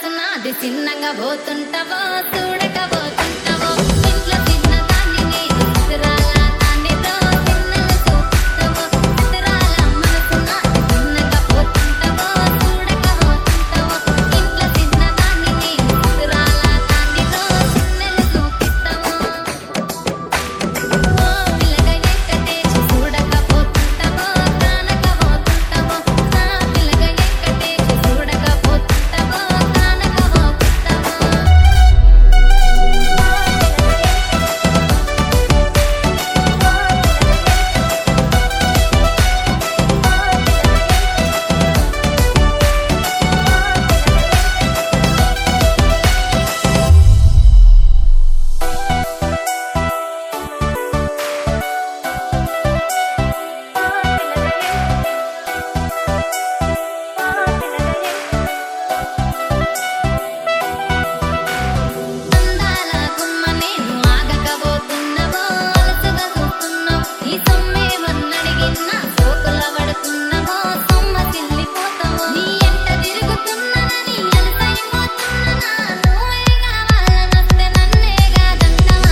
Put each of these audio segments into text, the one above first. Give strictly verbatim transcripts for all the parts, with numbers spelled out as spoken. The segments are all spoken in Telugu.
మనసున అది చిన్నగా పోతుంటావో చూడక పోతుంటావో ఇంట్లో చిన్నదాన్ని నేను చిత్రాల దాన్ని చిన్నగా చూపుతావో చిత్రాల మనసున అది చిన్నగా పోతుంటావో చూడక పోతుంటావో ఇంట్లో చిన్నదాన్ని నేను చిత్రాల దాన్ని చిన్నగా చూపిస్తావో ఓ పిల్లగా ఎక్కటేసి చూడక పోతుంటావో కానక పోతుంటావో నా పిల్లగా ఎక్కటేసి చూడక పోతుంటావో కానక పోతుంటావో అందాల గుమ్మ నేను ఆగకపోతున్నావో అలసుగా చూస్తున్నావు ఈ సొమ్మే వన్నడిగిన సోకుల పడుతున్నావో సొమ్మ చిల్లిపోతావో నీ ఎంట తిరుగుతున్నానని అలసైపోతున్నా నువ్వే కావాలనొస్తే నన్నే కాదంటావా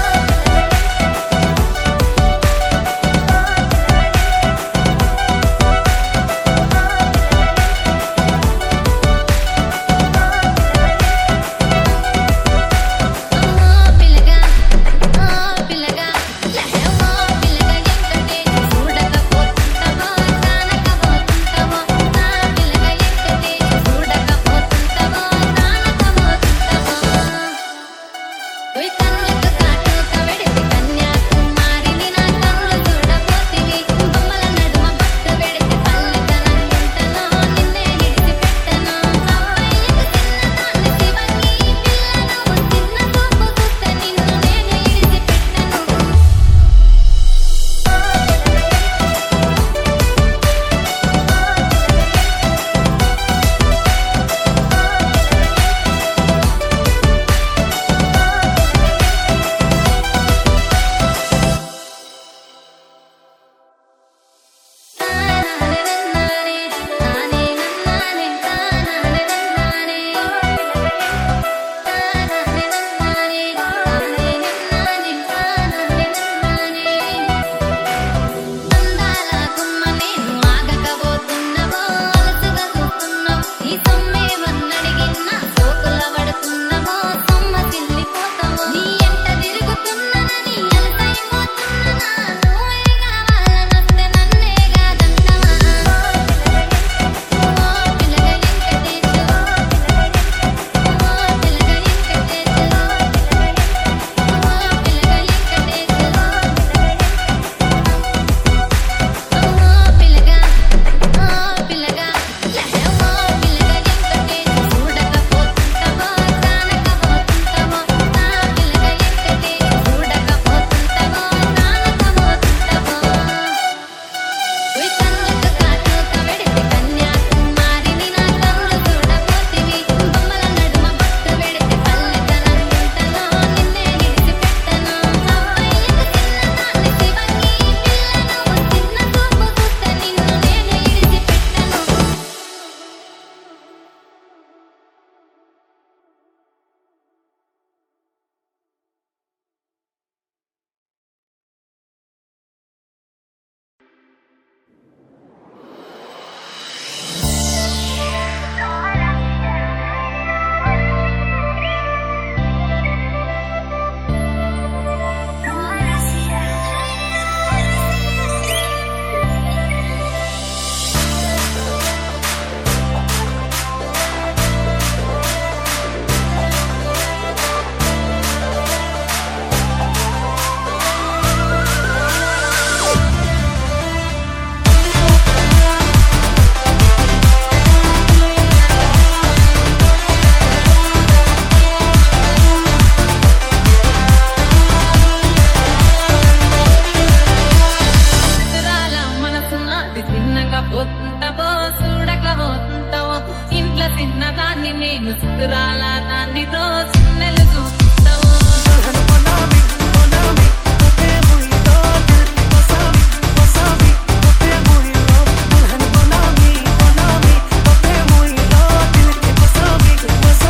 ఓ పిల్లగా ఓ పిల్లగా లహవో పిల్లగా ఎక్కటేసి చూడక పోతుంటావో కానక పోతుంటావో నా పిల్లగా ఎక్కటేసి చూడక పోతుంటావో కానక పోతుంటావో ఓయ్ కన్నులకు కాటుక వెడిసి కన్యాకుమారిని నా కన్నులు చూడపోతివి బొమ్మల నడుమ బట్టు వెడిసి పల్లెతనంగుంటలో నిన్నే నిడిసిపెట్టను అవ్వయ్యకు చిన్నదాన్ని శివంగి పిల్లను చిన్న చూపు చూస్తే నిన్ను నేను ఇడిసిపెట్టను తానననన్నానే తానే నన్నానే తానననన్నానే తానననన్నానే తానే నన్నానే తానననన్నానే అందాల గుమ్మ నేను ఆగకపోతున్నావో అలసుగా చూస్తున్నావు ఈ సొమ్మే వన్నడిగిన సోకుల పడుతున్నావో సొమ్మ చిల్లిపోతావో నీ ఎంట తిరుగుతున్నానని అలసైపోతున్నా నువ్వే కావాలనొస్తే నన్నే కాదంటావా ఓ పిల్లగా ఎక్కటేసి ఓ పిల్లగా ఎక్కటేసి ఓ పిల్లగా ఎక్కటేసి ఓ పిల్లగా ఓ పిల్లగా లహవో పిల్లగా ఎక్కటేసి చూడక పోతుంటావో కానక పోతుంటావో నా పిల్లగా ఎక్కటేసి చూడక పోతుంటావో కానక పోతుంటావో ఓయ్ కన్నులకు కాటుక వెడిసి కన్యాకుమారిని నా కన్నులు చూడపోతివి బొమ్మల నడుమ బట్టు వెడిసి పల్లెతనంగుంటలో నిన్నే నిడిసిపెట్టను అవ్వయ్యకు చిన్నదాన్ని శివంగి పిల్లను చిన్న చూపు చూస్తే నిన్ను నేను ఇడిసిపెట్టను చిత్రాల మనసున అది చిన్నగా పోతుంటావో చూడక పోతుంటావో ఇంట్లో చిన్నదాన్ని నేను చిత్రాల దాన్నితో చిన్నలు చూపిస్తావో What's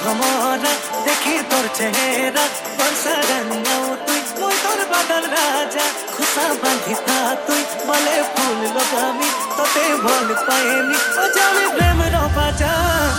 हमारा देखी तोर चेहरा बंसरन्नौ तुई मुई तोर बदल राजा खुशा बांधिता तुई मले फूल लगामी तोते भोल पाएमी ओ जामी प्रेम रो बाजा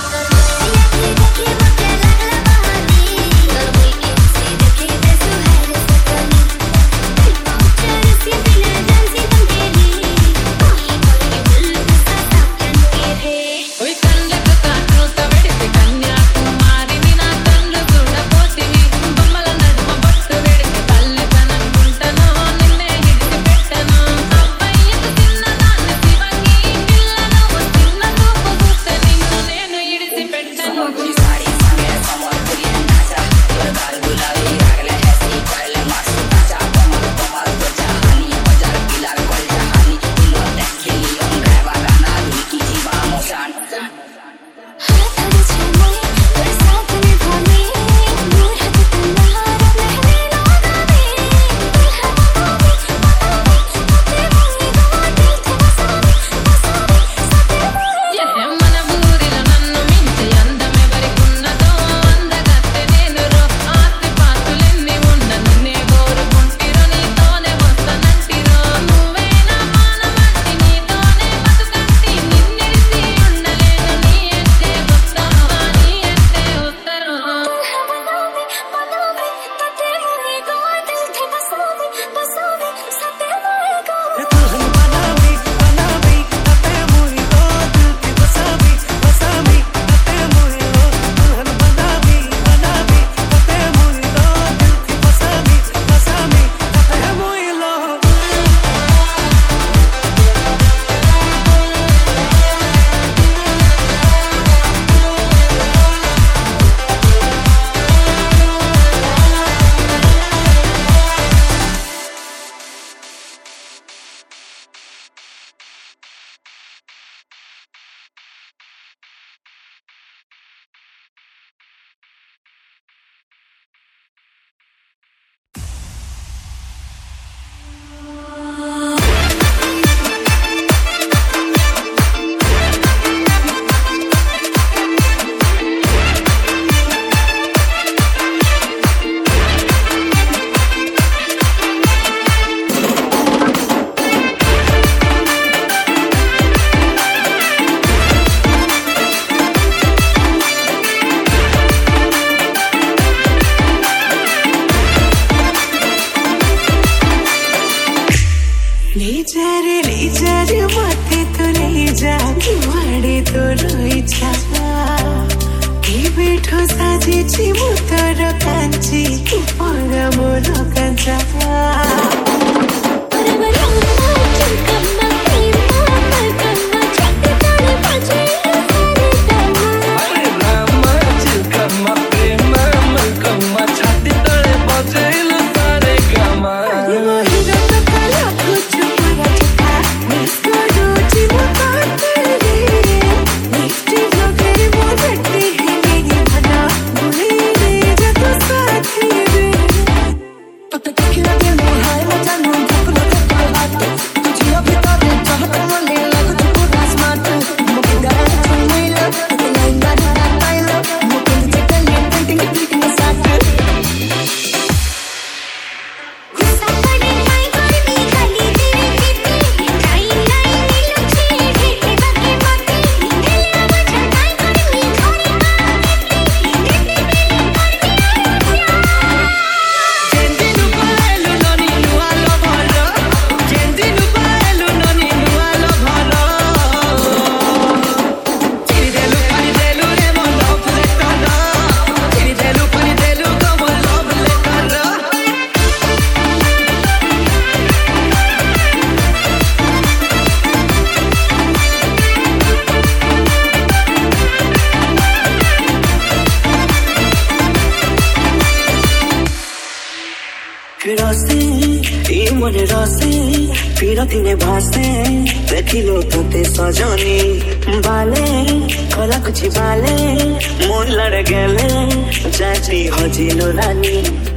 মনে রসে পিরতিনে ভাসে দেখিলো তোতে সজনী বালে কলা কুচি বালে মন লড়ে গেলে যাচ্ছি হজিল রানী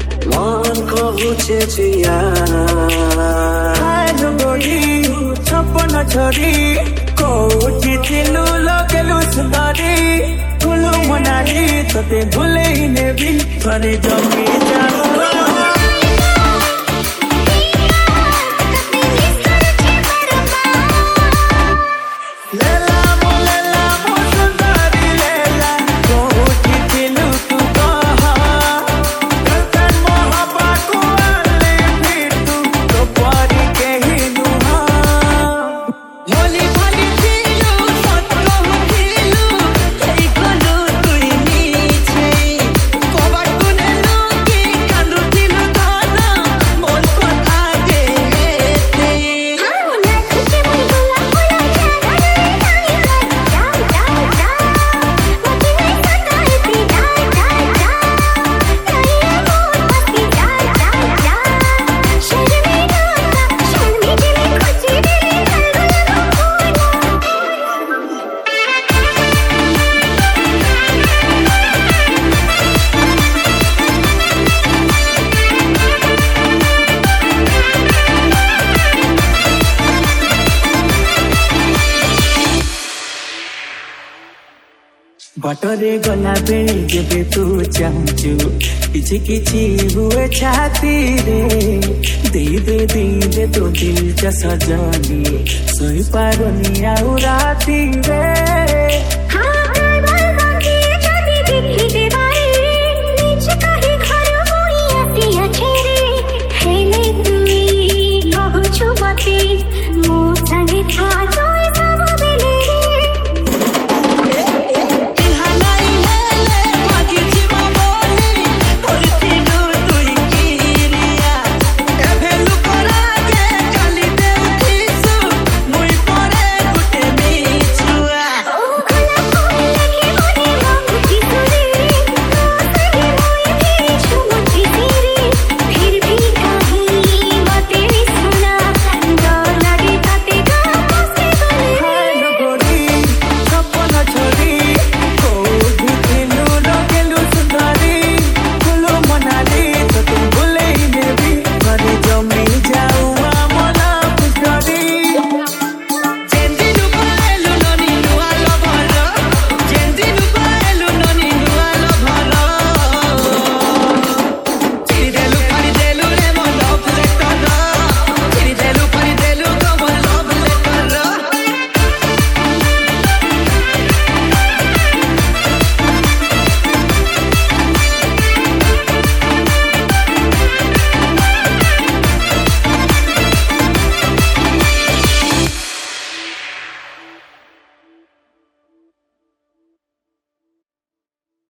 মন কহুছে জিয়া বলি ছপন ছড়ি কোটি ছিলু লগেলু সুন্দরী ফুলু মনালি তো तोते भूले ही ने भी थरे जमी जानो बटरे गला बेले जेबे तू चाहूचु किछि किछि हुए छाती रे दे दे दे दे तो दिल च सजनी सोई पारुनी आउ राती रे।